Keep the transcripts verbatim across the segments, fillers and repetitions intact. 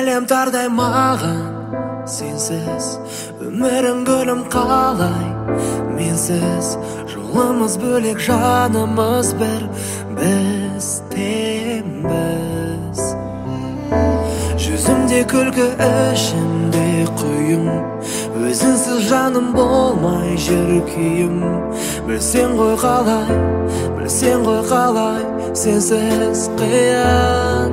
әлем тардай маған сенсіз, өмірім гүлім қалай менсіз. Жолымыз бөлек, жанымыз бір, біз тембіз. Жүзімде күлкі, ішімде құйым, өзінсіз жаным болмай жүр күйім. Білсең ғой қалай, білсең ғой қалай, сенсіз қиын.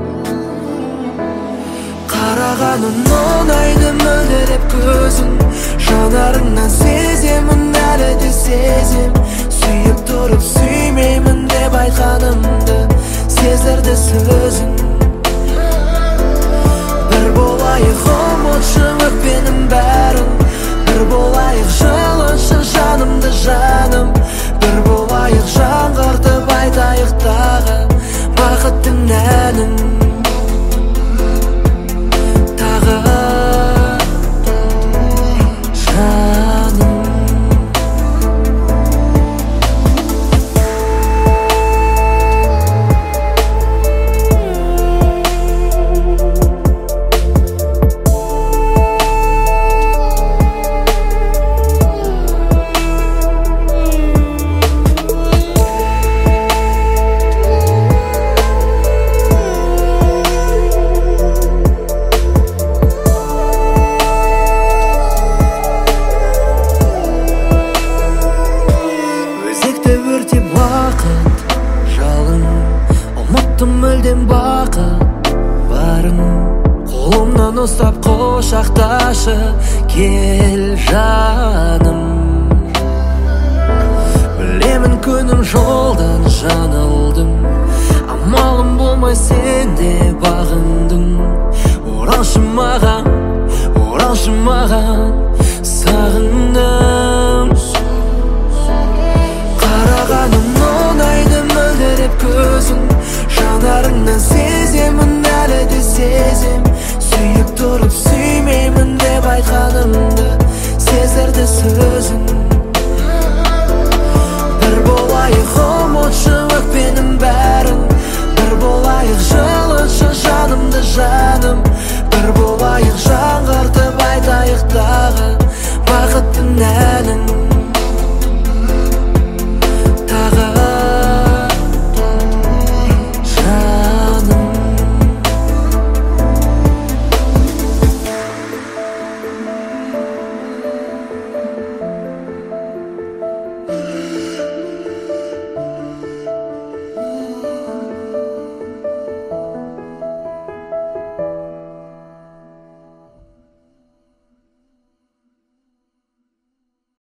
Қарағаным ұнайды мөлдіреп көзің, жанарыңнан сеземін, әлі де сезем. Сүйіп тұрып сүймеймін деп айтқанымды, сездірді сөзің. Bir болайық, ұмытшы өкпенің бәрін, бір болайық, жылыншы жанымды жаным. Bir болайық, жаңғыртып айтайық тағы бақыттың әнін. Мүлдем бақыт барын, қолымнан ұстап құшақташы кел жаным. Білемін күнім жолдан жаңылдым, амалым болмай сенде бағындым. Оралшы маған, оралшы маған, сағындым. Қарағаным ұнайды мөлдіреп көзің, жанарыңнан сеземін, әлі де сезем. Сүйіп тұрып сүймеймін деп айтқанымды, сездірді сөзің. Bir болайық, ұмытшы өкпенің бәрін, бір болайық, жылыншы жанымды жаным. Bir болайық,